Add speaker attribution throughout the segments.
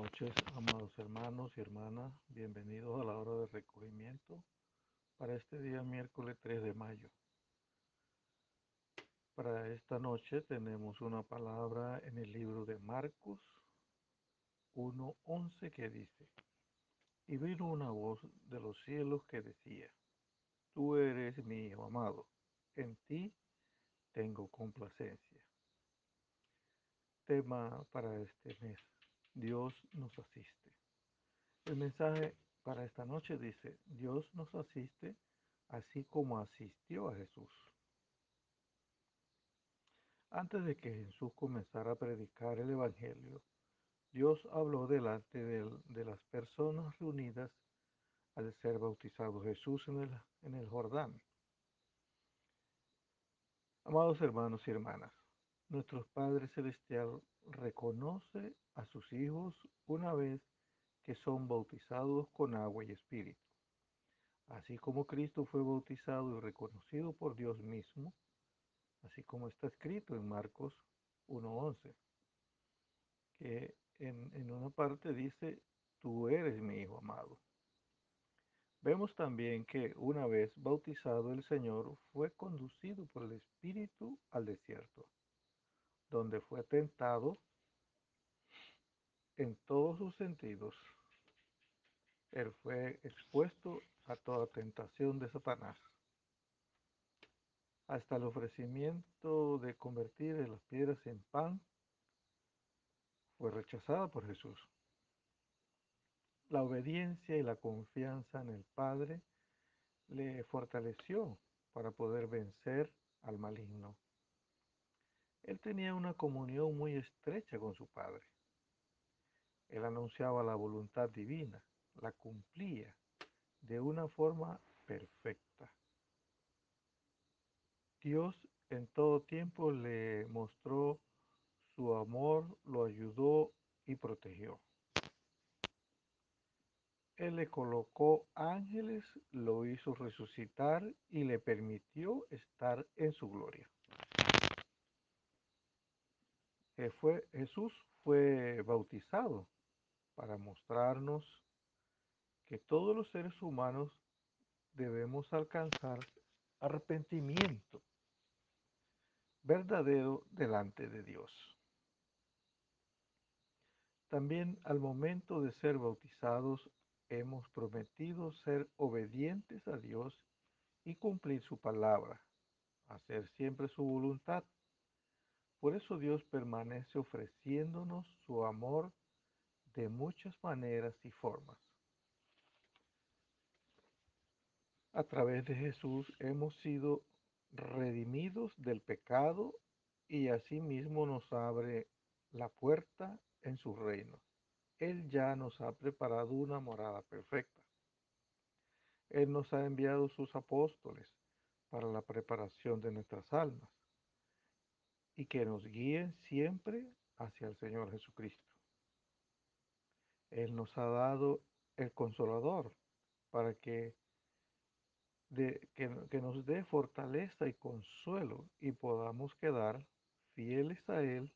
Speaker 1: noches, amados hermanos y hermanas. Bienvenidos a la hora de recogimiento para este día miércoles 3 de mayo. Para esta noche tenemos una palabra en el libro de Marcos 1:11 que dice: Y vino una voz de los cielos que decía: Tú eres mi hijo amado, en ti tengo complacencia. Tema para este mes: Dios nos asiste. El mensaje para esta noche dice: Dios nos asiste así como asistió a Jesús. Antes de que Jesús comenzara a predicar el Evangelio, Dios habló delante de las personas reunidas al ser bautizado Jesús en el Jordán. Amados hermanos y hermanas, nuestro Padre Celestial reconoce a sus hijos una vez que son bautizados con agua y espíritu. Así como Cristo fue bautizado y reconocido por Dios mismo, así como está escrito en Marcos 1:11, que en una parte dice: Tú eres mi hijo amado. Vemos también que una vez bautizado el Señor fue conducido por el Espíritu al desierto, donde fue tentado en todos sus sentidos. Él fue expuesto a toda tentación de Satanás, hasta el ofrecimiento de convertir las piedras en pan fue rechazada por Jesús. La obediencia y la confianza en el Padre le fortaleció para poder vencer al maligno. Él tenía una comunión muy estrecha con su Padre. Él anunciaba la voluntad divina, la cumplía de una forma perfecta. Dios en todo tiempo le mostró su amor, lo ayudó y protegió. Él le colocó ángeles, lo hizo resucitar y le permitió estar en su gloria. Jesús fue bautizado para mostrarnos que todos los seres humanos debemos alcanzar arrepentimiento verdadero delante de Dios. También al momento de ser bautizados hemos prometido ser obedientes a Dios y cumplir su palabra, hacer siempre su voluntad. Por eso Dios permanece ofreciéndonos su amor de muchas maneras y formas. A través de Jesús hemos sido redimidos del pecado y asimismo nos abre la puerta en su reino. Él ya nos ha preparado una morada perfecta. Él nos ha enviado sus apóstoles para la preparación de nuestras almas y que nos guíen siempre hacia el Señor Jesucristo. Él nos ha dado el Consolador para que nos dé fortaleza y consuelo y podamos quedar fieles a Él.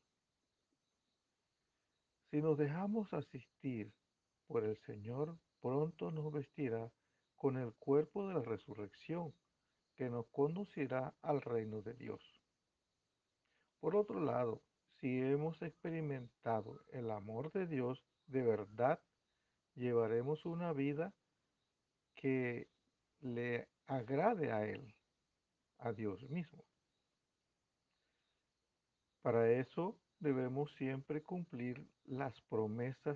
Speaker 1: Si nos dejamos asistir por el Señor, pronto nos vestirá con el cuerpo de la resurrección que nos conducirá al reino de Dios. Por otro lado, si hemos experimentado el amor de Dios de verdad, llevaremos una vida que le agrade a Él, a Dios mismo. Para eso debemos siempre cumplir las promesas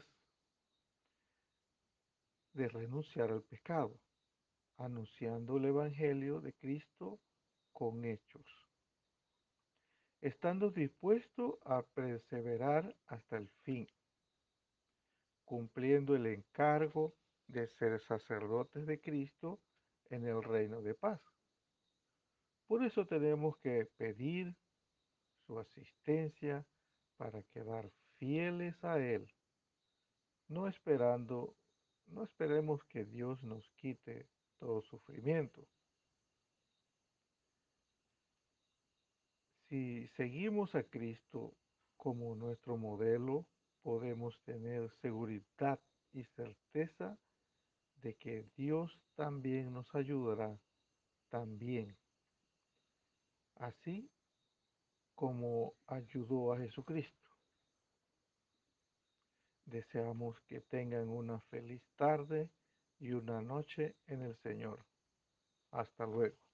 Speaker 1: de renunciar al pecado, anunciando el Evangelio de Cristo con hechos, estando dispuesto a perseverar hasta el fin, cumpliendo el encargo de ser sacerdotes de Cristo en el reino de paz. Por eso tenemos que pedir su asistencia para quedar fieles a Él, no esperando, no esperemos que Dios nos quite todo sufrimiento. Si seguimos a Cristo como nuestro modelo, podemos tener seguridad y certeza de que Dios también nos ayudará, también, así como ayudó a Jesucristo. Deseamos que tengan una feliz tarde y una noche en el Señor. Hasta luego.